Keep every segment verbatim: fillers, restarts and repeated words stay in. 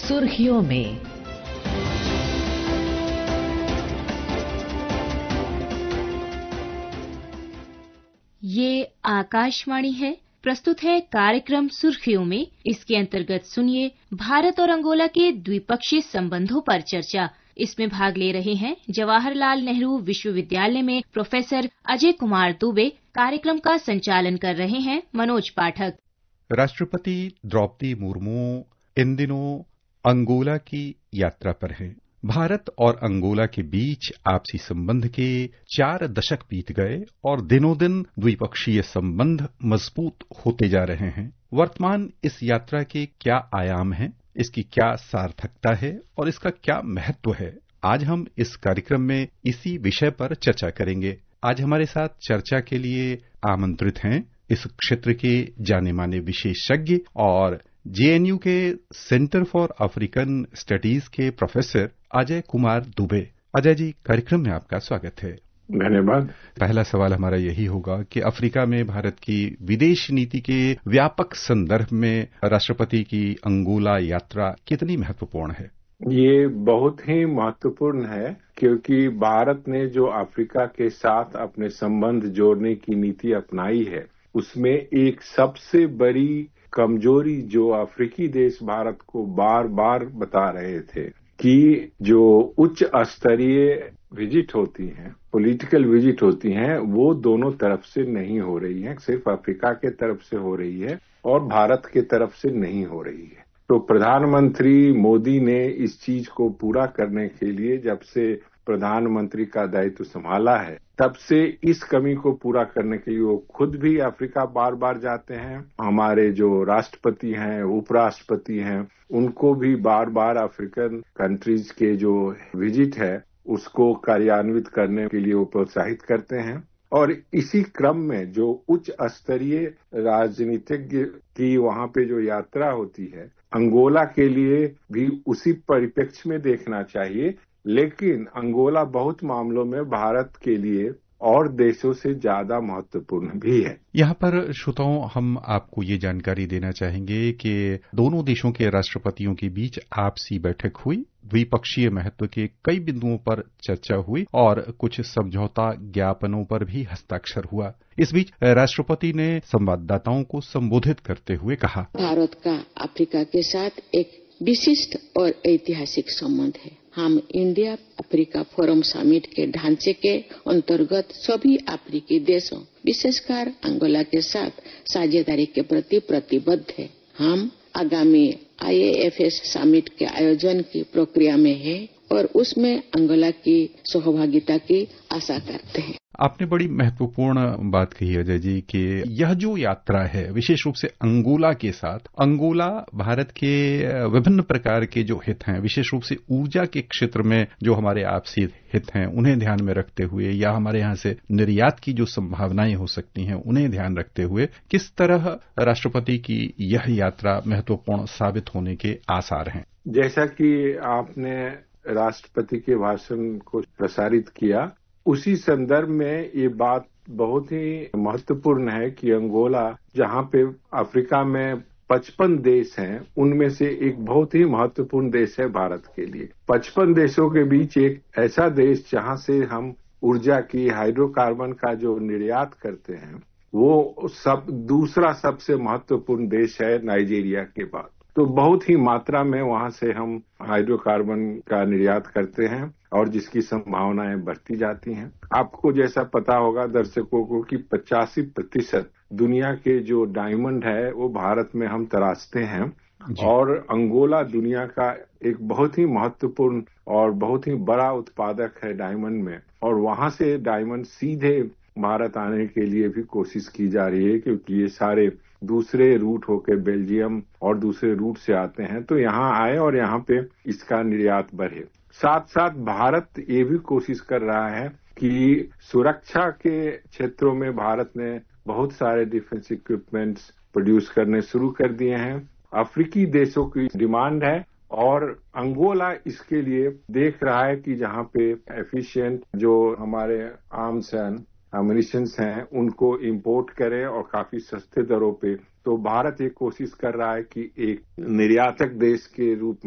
सुर्खियों में। ये आकाशवाणी है। प्रस्तुत है कार्यक्रम सुर्खियों में। इसके अंतर्गत सुनिए भारत और अंगोला के द्विपक्षीय संबंधों पर चर्चा। इसमें भाग ले रहे हैं जवाहरलाल नेहरू विश्वविद्यालय में प्रोफेसर अजय कुमार दुबे। कार्यक्रम का संचालन कर रहे हैं मनोज पाठक। राष्ट्रपति द्रौपदी मुर्मू इन दिनों अंगोला की यात्रा पर हैं। भारत और अंगोला के बीच आपसी संबंध के चार दशक बीत गए और दिनों दिन द्विपक्षीय संबंध मजबूत होते जा रहे हैं। वर्तमान इस यात्रा के क्या आयाम हैं, इसकी क्या सार्थकता है और इसका क्या महत्व है, आज हम इस कार्यक्रम में इसी विषय पर चर्चा करेंगे। आज हमारे साथ चर्चा के लिए आमंत्रित हैं इस क्षेत्र के जाने माने विशेषज्ञ और जेएनयू के सेंटर फॉर अफ्रीकन स्टडीज के प्रोफेसर अजय कुमार दुबे। अजय जी, कार्यक्रम में आपका स्वागत है। धन्यवाद। पहला सवाल हमारा यही होगा कि अफ्रीका में भारत की विदेश नीति के व्यापक संदर्भ में राष्ट्रपति की अंगोला यात्रा कितनी महत्वपूर्ण है? ये बहुत ही महत्वपूर्ण है, क्योंकि भारत ने जो अफ्रीका के साथ अपने संबंध जोड़ने की नीति अपनाई है, उसमें एक सबसे बड़ी कमजोरी जो अफ्रीकी देश भारत को बार बार बता रहे थे कि जो उच्च स्तरीय विजिट होती हैं, पॉलिटिकल विजिट होती हैं, वो दोनों तरफ से नहीं हो रही हैं, सिर्फ अफ्रीका के तरफ से हो रही है और भारत के तरफ से नहीं हो रही है। तो प्रधानमंत्री मोदी ने इस चीज को पूरा करने के लिए जब से प्रधानमंत्री का दायित्व संभाला है, तब से इस कमी को पूरा करने के लिए वो खुद भी अफ्रीका बार बार जाते हैं। हमारे जो राष्ट्रपति हैं, उपराष्ट्रपति हैं, उनको भी बार बार अफ्रीकन कंट्रीज के जो विजिट है उसको कार्यान्वित करने के लिए वो प्रोत्साहित करते हैं। और इसी क्रम में जो उच्च स्तरीय राजनीतिज्ञ की वहां पे जो यात्रा होती है, अंगोला के लिए भी उसी परिप्रेक्ष्य में देखना चाहिए। लेकिन अंगोला बहुत मामलों में भारत के लिए और देशों से ज्यादा महत्वपूर्ण भी है। यहाँ पर श्रोताओं, हम आपको ये जानकारी देना चाहेंगे कि दोनों देशों के राष्ट्रपतियों के बीच आपसी बैठक हुई, द्विपक्षीय महत्व के कई बिंदुओं पर चर्चा हुई और कुछ समझौता ज्ञापनों पर भी हस्ताक्षर हुआ। इस बीच राष्ट्रपति ने संवाददाताओं को संबोधित करते हुए कहा, भारत का अफ्रीका के साथ एक विशिष्ट और ऐतिहासिक संबंध है। हम इंडिया अफ्रीका फोरम समिट के ढांचे के अंतर्गत सभी अफ्रीकी देशों, विशेषकर अंगोला के साथ साझेदारी के प्रति प्रतिबद्ध हैं। हम आगामी आईएएफएस समिट के आयोजन की प्रक्रिया में हैं और उसमें अंगोला की सहभागिता की आशा करते हैं। आपने बड़ी महत्वपूर्ण बात कही अजय जी कि यह जो यात्रा है विशेष रूप से अंगोला के साथ, अंगोला भारत के विभिन्न प्रकार के जो हित हैं, विशेष रूप से ऊर्जा के क्षेत्र में जो हमारे आपसी हित हैं, उन्हें ध्यान में रखते हुए या हमारे यहाँ से निर्यात की जो संभावनाएं हो सकती हैं उन्हें ध्यान रखते हुए किस तरह राष्ट्रपति की यह यात्रा महत्वपूर्ण साबित होने के आसार हैं? जैसा कि आपने राष्ट्रपति के भाषण को प्रसारित किया, उसी संदर्भ में ये बात बहुत ही महत्वपूर्ण है कि अंगोला, जहां पे अफ्रीका में पचपन देश हैं, उनमें से एक बहुत ही महत्वपूर्ण देश है भारत के लिए। पचपन देशों के बीच एक ऐसा देश जहां से हम ऊर्जा की, हाइड्रोकार्बन का जो निर्यात करते हैं, वो सब दूसरा सबसे महत्वपूर्ण देश है नाइजीरिया के बाद। तो बहुत ही मात्रा में वहां से हम हाइड्रोकार्बन का निर्यात करते हैं और जिसकी संभावनाएं बढ़ती जाती हैं। आपको जैसा पता होगा दर्शकों को कि पचासी प्रतिशत दुनिया के जो डायमंड है वो भारत में हम तराशते हैं और अंगोला दुनिया का एक बहुत ही महत्वपूर्ण और बहुत ही बड़ा उत्पादक है डायमंड में, और वहां से डायमंड सीधे भारत आने के लिए भी कोशिश की जा रही है, क्योंकि ये सारे दूसरे रूट होके बेल्जियम और दूसरे रूट से आते हैं, तो यहाँ आए और यहाँ पे इसका निर्यात बढ़े। साथ साथ भारत ये भी कोशिश कर रहा है कि सुरक्षा के क्षेत्रों में भारत ने बहुत सारे डिफेंस इक्विपमेंट्स प्रोड्यूस करने शुरू कर दिए हैं। अफ्रीकी देशों की डिमांड है और अंगोला इसके लिए देख रहा है कि जहाँ पे एफिशिएंट जो हमारे आर्म्स एंड एमुनिशंस हैं उनको इंपोर्ट करें और काफी सस्ते दरों पे। तो भारत एक कोशिश कर रहा है कि एक निर्यातक देश के रूप में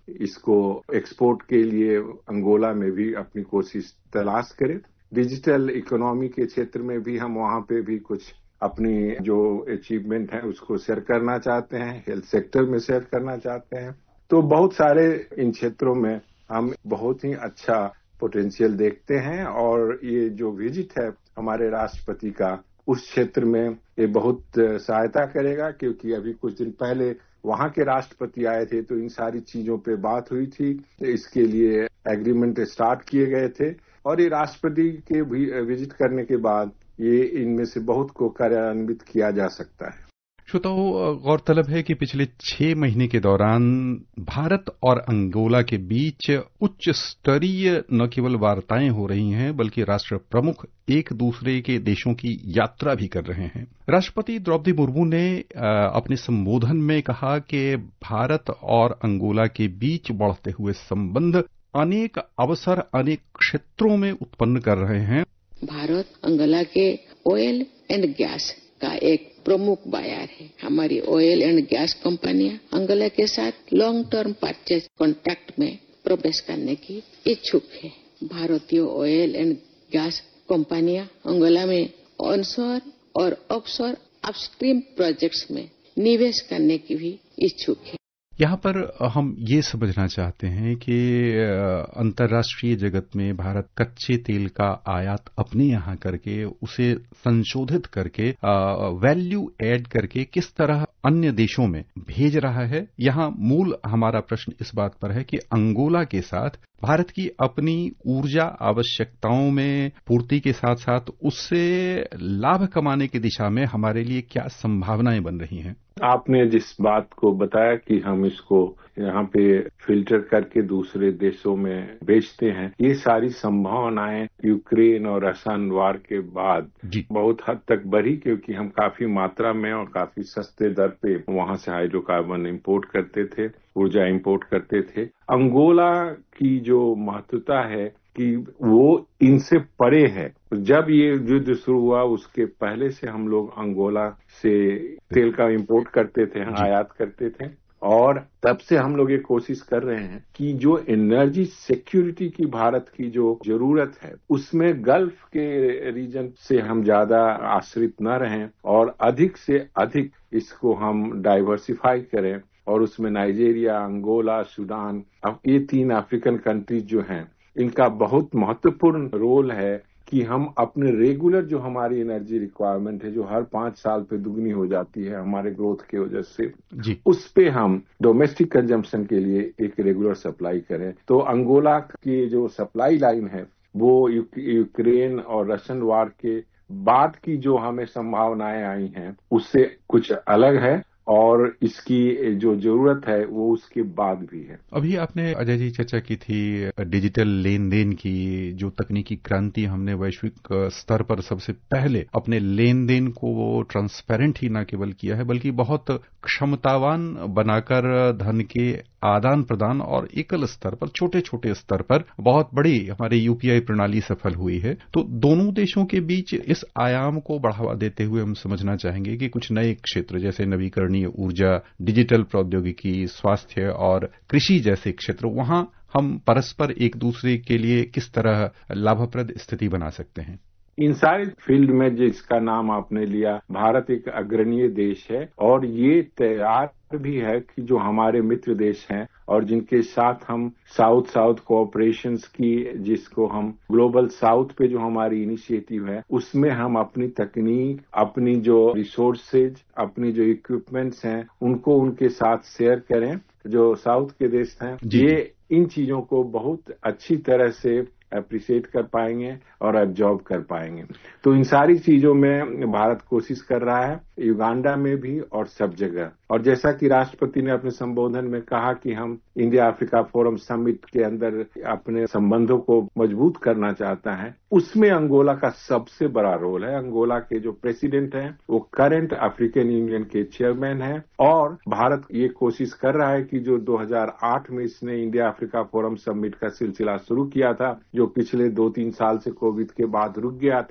इसको एक्सपोर्ट के लिए अंगोला में भी अपनी कोशिश तलाश करें। डिजिटल इकोनॉमी के क्षेत्र में भी हम वहाँ पे भी कुछ अपनी जो अचीवमेंट है उसको शेयर करना चाहते हैं, हेल्थ सेक्टर में शेयर करना चाहते हैं। तो बहुत सारे इन क्षेत्रों में हम बहुत ही अच्छा पोटेंशियल देखते हैं और ये जो विजिट है हमारे राष्ट्रपति का उस क्षेत्र में ये बहुत सहायता करेगा, क्योंकि अभी कुछ दिन पहले वहाँ के राष्ट्रपति आए थे तो इन सारी चीजों पे बात हुई थी, इसके लिए एग्रीमेंट स्टार्ट किए गए थे और ये राष्ट्रपति के विजिट करने के बाद ये इनमें से बहुत को कार्यान्वित किया जा सकता है। श्रोताओं, गौरतलब है कि पिछले छह महीने के दौरान भारत और अंगोला के बीच उच्च स्तरीय न केवल वार्ताएं हो रही हैं बल्कि राष्ट्र प्रमुख एक दूसरे के देशों की यात्रा भी कर रहे हैं। राष्ट्रपति द्रौपदी मुर्मू ने अपने संबोधन में कहा कि भारत और अंगोला के बीच बढ़ते हुए संबंध अनेक अवसर अनेक क्षेत्रों में उत्पन्न कर रहे हैं। भारत अंगोला के ऑयल एंड गैस का एक प्रमुख बाजार है। हमारी ऑयल एंड गैस कंपनियां अंगोला के साथ लॉन्ग टर्म परचेज कॉन्ट्रैक्ट में प्रवेश करने की इच्छुक है। भारतीय ऑयल एंड गैस कंपनियां अंगोला में ऑनशोर और ऑफशोर अपस्ट्रीम प्रोजेक्ट्स में निवेश करने की भी इच्छुक है। यहाँ पर हम ये समझना चाहते हैं कि अंतर्राष्ट्रीय जगत में भारत कच्चे तेल का आयात अपने यहाँ करके उसे संशोधित करके वैल्यू ऐड करके किस तरह अन्य देशों में भेज रहा है। यहाँ मूल हमारा प्रश्न इस बात पर है कि अंगोला के साथ भारत की अपनी ऊर्जा आवश्यकताओं में पूर्ति के साथ साथ उससे लाभ कमाने की दिशा में हमारे लिए क्या संभावनाएं बन रही हैं। आपने जिस बात को बताया कि हम इसको यहाँ पे फिल्टर करके दूसरे देशों में बेचते हैं, ये सारी संभावनाएं यूक्रेन और रशियन वार के बाद बहुत हद तक बढ़ी, क्योंकि हम काफी मात्रा में और काफी सस्ते दर पे वहाँ से हाइड्रोकार्बन इंपोर्ट करते थे, ऊर्जा इंपोर्ट करते थे। अंगोला की जो महत्वता है कि वो इनसे परे है। जब ये युद्ध शुरू हुआ उसके पहले से हम लोग अंगोला से तेल का इंपोर्ट करते थे, आयात करते थे और तब से हम लोग ये कोशिश कर रहे हैं कि जो एनर्जी सिक्योरिटी की भारत की जो जरूरत है उसमें गल्फ के रीजन से हम ज्यादा आश्रित न रहें और अधिक से अधिक इसको हम डाइवर्सिफाई करें और उसमें नाइजीरिया, अंगोला, सूडान, अब ये तीन अफ्रीकन कंट्रीज जो हैं इनका बहुत महत्वपूर्ण रोल है कि हम अपने रेगुलर जो हमारी एनर्जी रिक्वायरमेंट है जो हर पांच साल पे दुगनी हो जाती है हमारे ग्रोथ की वजह से जी। उस पे हम डोमेस्टिक कंजम्पशन के लिए एक रेगुलर सप्लाई करें। तो अंगोला की जो सप्लाई लाइन है वो यूक्रेन और रशियन वार के बाद की जो हमें संभावनाएं आई हैं उससे कुछ अलग है और इसकी जो जरूरत है वो उसके बाद भी है। अभी आपने अजय जी चर्चा की थी डिजिटल लेन देन की, जो तकनीकी क्रांति हमने वैश्विक स्तर पर सबसे पहले अपने लेन देन को ट्रांसपेरेंट ही न केवल किया है बल्कि बहुत क्षमतावान बनाकर धन के आदान प्रदान और एकल स्तर पर छोटे छोटे स्तर पर बहुत बड़ी हमारी यूपीआई प्रणाली सफल हुई है। तो दोनों देशों के बीच इस आयाम को बढ़ावा देते हुए हम समझना चाहेंगे कि कुछ नए क्षेत्र जैसे नवीकरणीय ऊर्जा, डिजिटल प्रौद्योगिकी, स्वास्थ्य और कृषि जैसे क्षेत्र, वहां हम परस्पर एक दूसरे के लिए किस तरह लाभप्रद स्थिति बना सकते हैं। इन सारे फील्ड में जिसका नाम आपने लिया, भारत एक अग्रणीय देश है और ये तैयार भी है कि जो हमारे मित्र देश हैं और जिनके साथ हम साउथ साउथ कोऑपरेशंस की, जिसको हम ग्लोबल साउथ पे जो हमारी इनिशिएटिव है उसमें हम अपनी तकनीक, अपनी जो रिसोर्सेज, अपनी जो इक्विपमेंट्स हैं उनको उनके साथ शेयर करें। जो साउथ के देश हैं ये इन चीजों को बहुत अच्छी तरह से अप्रिशिएट कर पाएंगे और एब्जॉर्ब कर पाएंगे। तो इन सारी चीजों में भारत कोशिश कर रहा है, युगांडा में भी और सब जगह। और जैसा कि राष्ट्रपति ने अपने संबोधन में कहा कि हम इंडिया अफ्रीका फोरम समिट के अंदर अपने संबंधों को मजबूत करना चाहता है, उसमें अंगोला का सबसे बड़ा रोल है। अंगोला के जो प्रेसिडेंट हैं वो करंट अफ्रीकन यूनियन के चेयरमैन हैं और भारत ये कोशिश कर रहा है कि जो दो हज़ार आठ में इसने इंडिया अफ्रीका फोरम समिट का सिलसिला शुरू किया था, जो पिछले दो तीन साल से कोविड के बाद रुक गया था,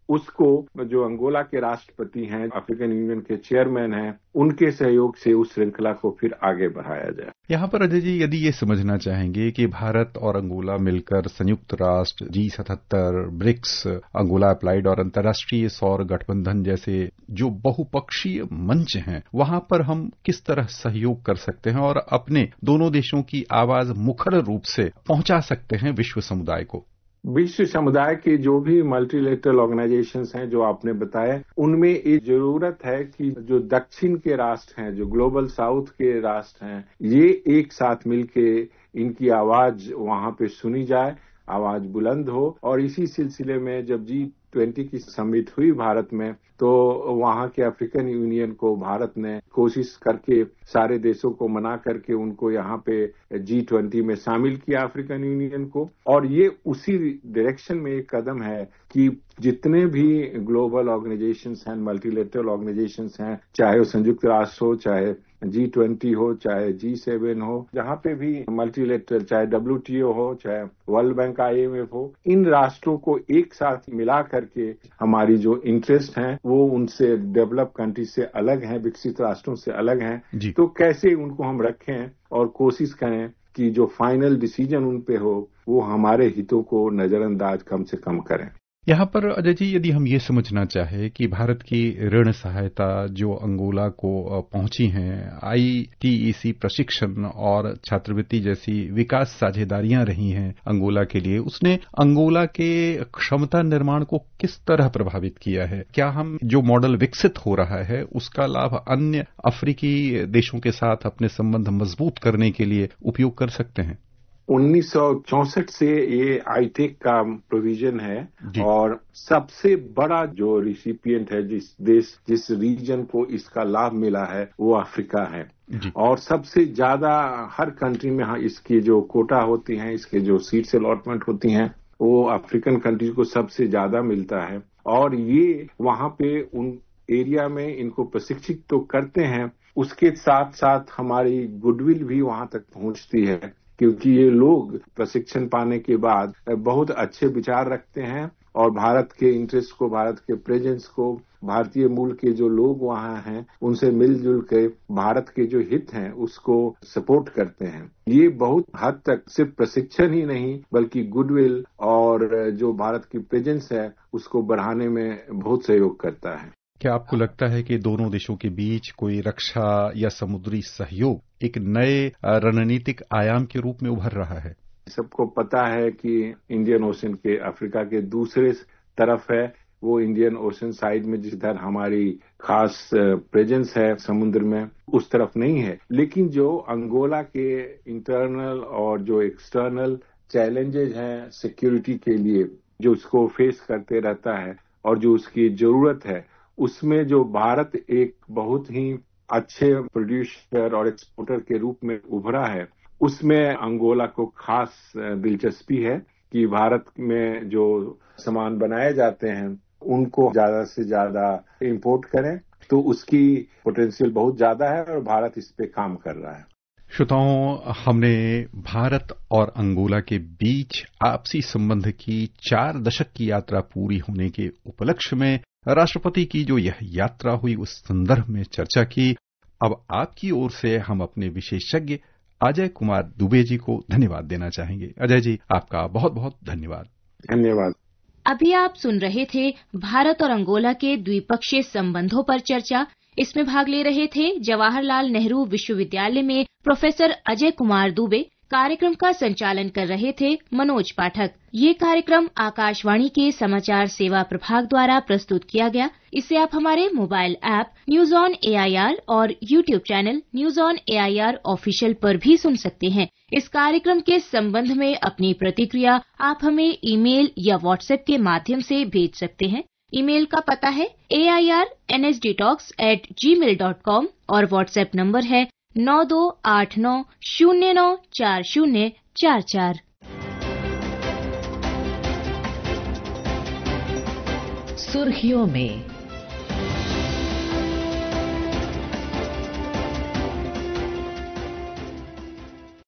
उसको जो अंगोला के राष्ट्रपति हैं, अफ्रीकन यूनियन के चेयरमैन हैं, उनके सहयोग से उस श्रृंखला को फिर आगे बढ़ाया जाए। यहाँ पर अजय जी, यदि ये समझना चाहेंगे कि भारत और अंगोला मिलकर संयुक्त राष्ट्र, जी सतहत्तर, ब्रिक्स, अंगोला अप्लाइड और अंतर्राष्ट्रीय सौर गठबंधन जैसे जो बहुपक्षीय मंच हैं, वहां पर हम किस तरह सहयोग कर सकते हैं और अपने दोनों देशों की आवाज मुखर रूप से पहुंचा सकते हैं विश्व समुदाय को? विश्व समुदाय के जो भी मल्टीलेटरल ऑर्गेनाइजेशंस हैं जो आपने बताए, उनमें ये जरूरत है कि जो दक्षिण के राष्ट्र हैं, जो ग्लोबल साउथ के राष्ट्र हैं, ये एक साथ मिलके इनकी आवाज वहां पे सुनी जाए, आवाज बुलंद हो। और इसी सिलसिले में जब जी ट्वेंटी की समिट हुई भारत में, तो वहां के अफ्रीकन यूनियन को भारत ने कोशिश करके सारे देशों को मना करके उनको यहाँ पे जी ट्वेंटी में शामिल किया, अफ्रीकन यूनियन को। और ये उसी डायरेक्शन में एक कदम है कि जितने भी ग्लोबल ऑर्गेनाइजेशंस हैं, मल्टीलेटरल ऑर्गेनाइजेशंस हैं, चाहे वो संयुक्त राष्ट्र हो, चाहे जी ट्वेंटी हो, चाहे जी सेवन हो, जहां पे भी मल्टीलेटरल, चाहे डब्ल्यू टी ओ हो, चाहे world bank, I M F हो, इन राष्ट्रों को एक साथ मिला करके हमारी जो इंटरेस्ट हैं वो उनसे डेवलप कंट्री से अलग हैं, विकसित राष्ट्रों से अलग हैं, तो कैसे उनको हम रखें और कोशिश करें कि जो फाइनल डिसीजन उन पे हो वो हमारे हितों को नजरअंदाज कम से कम करें। यहाँ पर अजय जी, यदि हम ये समझना चाहे कि भारत की ऋण सहायता जो अंगोला को पहुंची है, आई टी ई सी प्रशिक्षण और छात्रवृत्ति जैसी विकास साझेदारियां रही हैं अंगोला के लिए, उसने अंगोला के क्षमता निर्माण को किस तरह प्रभावित किया है? क्या हम जो मॉडल विकसित हो रहा है उसका लाभ अन्य अफ्रीकी देशों के साथ अपने संबंध मजबूत करने के लिए उपयोग कर सकते हैं? उन्नीस सौ चौसठ से ये आईटेक का प्रोविजन है और सबसे बड़ा जो रिसिपिएंट है, जिस देश जिस रीजन को इसका लाभ मिला है, वो अफ्रीका है। और सबसे ज्यादा हर कंट्री में इसकी जो कोटा होती हैं, इसके जो सीट्स अलॉटमेंट होती हैं, वो अफ्रीकन कंट्रीज को सबसे ज्यादा मिलता है। और ये वहां पे उन एरिया में इनको प्रशिक्षित तो करते हैं, उसके साथ साथ हमारी गुडविल भी वहां तक पहुंचती है, क्योंकि ये लोग प्रशिक्षण पाने के बाद बहुत अच्छे विचार रखते हैं और भारत के इंटरेस्ट को, भारत के प्रेजेंस को, भारतीय मूल के जो लोग वहां हैं उनसे मिलजुल के भारत के जो हित हैं उसको सपोर्ट करते हैं। ये बहुत हद तक सिर्फ प्रशिक्षण ही नहीं बल्कि गुडविल और जो भारत की प्रेजेंस है उसको बढ़ाने में बहुत सहयोग करता है। क्या आपको लगता है कि दोनों देशों के बीच कोई रक्षा या समुद्री सहयोग एक नए रणनीतिक आयाम के रूप में उभर रहा है? सबको पता है कि इंडियन ओशन के अफ्रीका के दूसरे तरफ है, वो इंडियन ओशन साइड में जिधर हमारी खास प्रेजेंस है समुद्र में, उस तरफ नहीं है। लेकिन जो अंगोला के इंटरनल और जो एक्सटर्नल चैलेंजेस हैं सिक्योरिटी के लिए, जो उसको फेस करते रहता है और जो उसकी जरूरत है, उसमें जो भारत एक बहुत ही अच्छे प्रोड्यूसर और एक्सपोर्टर के रूप में उभरा है, उसमें अंगोला को खास दिलचस्पी है कि भारत में जो सामान बनाए जाते हैं उनको ज्यादा से ज्यादा इंपोर्ट करें, तो उसकी पोटेंशियल बहुत ज्यादा है और भारत इस पे काम कर रहा है। श्रोताओं, हमने भारत और अंगोला के बीच आपसी संबंध की चार दशक की यात्रा पूरी होने के उपलक्ष्य में राष्ट्रपति की जो यह यात्रा हुई उस संदर्भ में चर्चा की। अब आपकी ओर से हम अपने विशेषज्ञ अजय कुमार दुबे जी को धन्यवाद देना चाहेंगे। अजय जी, आपका बहुत बहुत धन्यवाद। धन्यवाद। अभी आप सुन रहे थे भारत और अंगोला के द्विपक्षीय संबंधों पर चर्चा। इसमें भाग ले रहे थे जवाहरलाल नेहरू विश्वविद्यालय में प्रोफेसर अजय कुमार दुबे। कार्यक्रम का संचालन कर रहे थे मनोज पाठक। ये कार्यक्रम आकाशवाणी के समाचार सेवा प्रभाग द्वारा प्रस्तुत किया गया। इसे आप हमारे mobile app news on AIR और YouTube channel news on AIR official पर भी सुन सकते हैं। इस कार्यक्रम के संबंध में अपनी प्रतिक्रिया आप हमें ईमेल या व्हाट्सएप के माध्यम से भेज सकते हैं। ईमेल का पता है A I R N S D talks at Gmail dot com और व्हाट्सएप नंबर है नौ दो आठ नौ शून्य नौ चार शून्य चार चार। सुर्खियों में